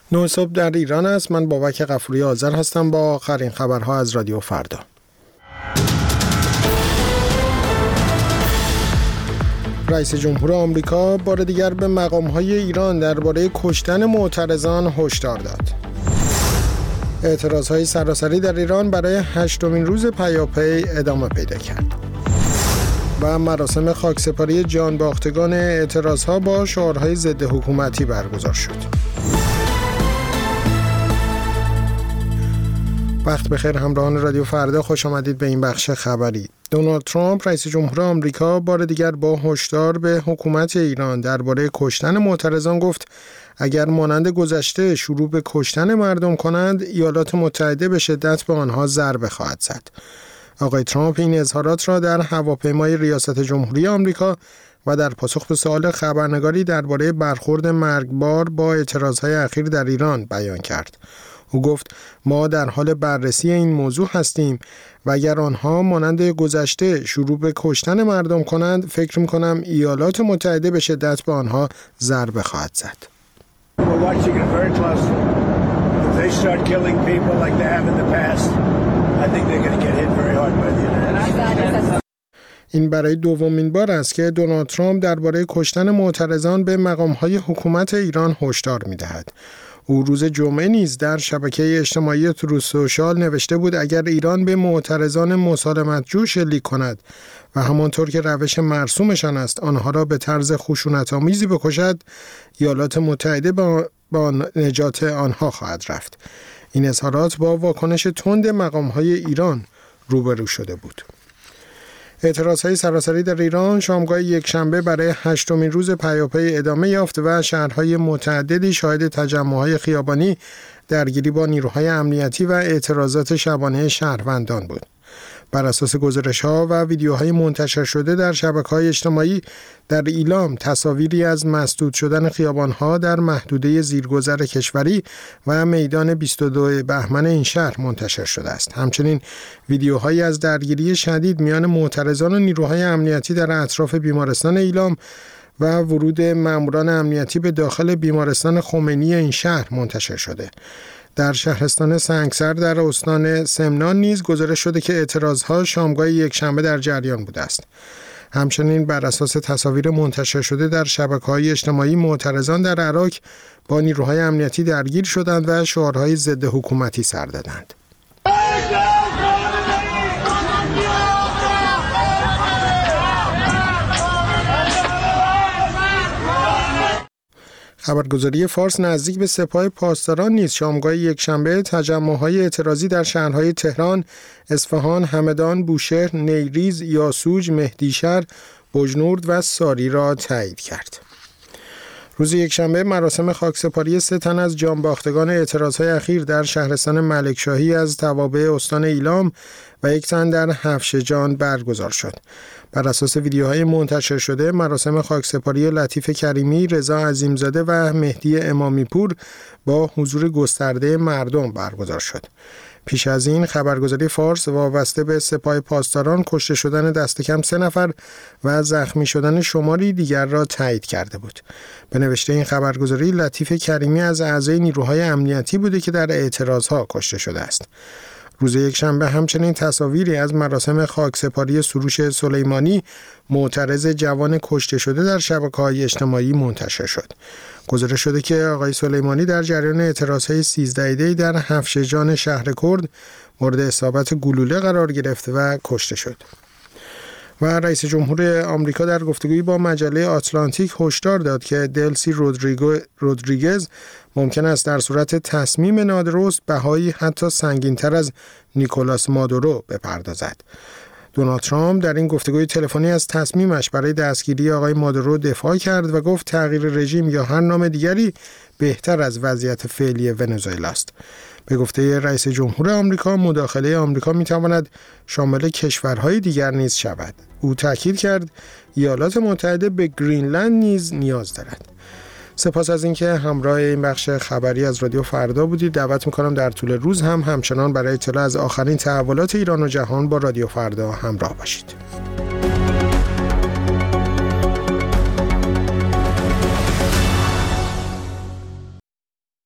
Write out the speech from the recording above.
9 صبح در ایران است. من بابک غفوری آذر هستم با آخرین خبرها از رادیو فردا. رئیس جمهور آمریکا بار دیگر به مقام‌های ایران درباره کشتن معترضان هشدار داد. اعتراضهای سراسری در ایران برای 8مین روز پیاپی ادامه پیدا کرد. و مراسم خاکسپاری جانباختگان اعتراضها با شعارهای ضد حکومتی برگزار شد. وقت بخیر همراهان رادیو فردا، خوش آمدید به این بخش خبری. دونالد ترامپ رئیس جمهور آمریکا بار دیگر با هشدار به حکومت ایران درباره کشتن معترضان گفت اگر مانند گذشته شروع به کشتن مردم کنند، ایالات متحده به شدت به آنها ضربه خواهد زد. آقای ترامپ این اظهارات را در هواپیمای ریاست جمهوری آمریکا و در پاسخ به سوال خبرنگاری درباره برخورد مرگبار با اعتراضهای اخیر در ایران بیان کرد. او گفت ما در حال بررسی این موضوع هستیم و اگر آنها مانند گذشته شروع به کشتن مردم کنند، فکر می‌کنم ایالات متحده به شدت به آنها ضربه خواهد زد. این برای دومین بار است که دونالد ترامپ درباره کشتن معترضان به مقام‌های حکومت ایران هشدار می‌دهد. او روز جمعه نیز در شبکه اجتماعی تروث سوشال نوشته بود اگر ایران به معترضان مسالمت‌جو شلیک کند و همانطور که روش مرسومشان است آنها را به طرز خشونت‌آمیزی بکشد، ایالات متحده با نجات آنها خواهد رفت. این اظهارات با واکنش تند مقام‌های ایران روبرو شده بود. اعتراضهای سراسری در ایران شامگاه یکشنبه برای 8مین روز پیاپی ادامه یافت و شهرهای متعددی شاهد تجمع‌های خیابانی، درگیری با نیروهای امنیتی و اعتراضات شبانه شهروندان بود. بر اساس گزارش‌ها و ویدیوهای منتشر شده در شبکه‌های اجتماعی در ایلام، تصاویری از مسدود شدن خیابان‌ها در محدوده زیرگذر کشوری و میدان 22 بهمن این شهر منتشر شده است. همچنین ویدیوهایی از درگیری شدید میان معترضان و نیروهای امنیتی در اطراف بیمارستان ایلام و ورود ماموران امنیتی به داخل بیمارستان خمینی این شهر منتشر شده. در شهرستان سنگسر در استان سمنان نیز گزارش شده که اعتراضها شامگاه یکشنبه در جریان بوده است. همچنین بر اساس تصاویر منتشر شده در شبکه‌های اجتماعی، معترضان در عراق با نیروهای امنیتی درگیر شدند و شعارهای ضد حکومتی سر دادند. خبرگزاری فارس نزدیک به سپاه پاسداران نیز شامگاه یکشنبه تجمع‌های اعتراضی در شهرهای تهران، اصفهان، همدان، بوشهر، نیریز، یاسوج، مهدیشهر، بجنورد و ساری را تایید کرد. روز یکشنبه مراسم خاکسپاری 3 تن از جانباختگان اعتراضهای اخیر در شهرستان ملکشاهی از توابع استان ایلام و 1 تن در هفشجان برگزار شد. بر اساس ویدیوهای منتشر شده، مراسم خاکسپاری لطیف کریمی، رضا عظیمزاده و مهدی امامی پور با حضور گسترده مردم برگزار شد. پیش از این خبرگزاری فارس وابسته به سپاه پاسداران کشته شدن دست کم 3 نفر و زخمی شدن شماری دیگر را تایید کرده بود. به نوشته این خبرگزاری، لطیف کریمی از اعضای نیروهای امنیتی بوده که در اعتراضها کشته شده است. روز یکشنبه همچنین تصاویری از مراسم خاکسپاری سروش سلیمانی، معترض جوان کشته شده، در شبکه‌های اجتماعی منتشر شد. گزارش شده که آقای سلیمانی در جریان اعتراضهای 13 دی در هفشجان شهر کرد مورد اصابت گلوله قرار گرفت و کشته شد. و رئیس جمهور آمریکا در گفتگویی با مجله آتلانتیک هشدار داد که دلسی رودریگز ممکن است در صورت تصمیم نادرست بهایی حتی سنگین‌تر از نیکولاس مادورو بپردازد. دونالد ترامپ در این گفتگوی تلفنی از تصمیمش برای دستگیری آقای مادورو دفاع کرد و گفت تغییر رژیم یا هر نام دیگری بهتر از وضعیت فعلی ونزوئلا است. به گفته رئیس جمهور آمریکا، مداخله آمریکا می‌تواند شامل کشورهای دیگر نیز شود. او تاکید کرد ایالات متحده به گرینلند نیز نیاز دارد. سپاس از اینکه همراه این بخش خبری از رادیو فردا بودید. دعوت می‌کنم در طول روز همچنان برای اطلاع از آخرین تحولات ایران و جهان با رادیو فردا همراه باشید.